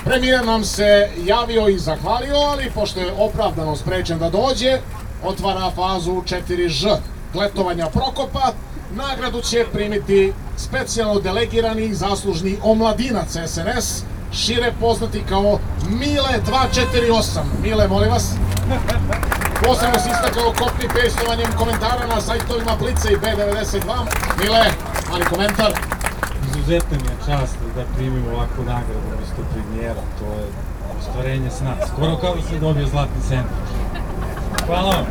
Premijer nam se javio i zahvalio, ali pošto je opravdano sprečen da dođe, otvara fazu 4Ž gletovanja Prokopa. Nagradu će primiti specijalno delegirani zaslužni omladinac SNS, šire poznati kao Mile 248. Mile, molim vas. Posebno se istakao copy-pastovanjem komentara na sajtovima Blica i B92. Mile, mali komentar. Izuzetna mi je čast da primim ovakvu nagradu umjesto premijera, to je ostvarenje sna. Skoro kao da se dobio zlatni sendvič. Hvala vam.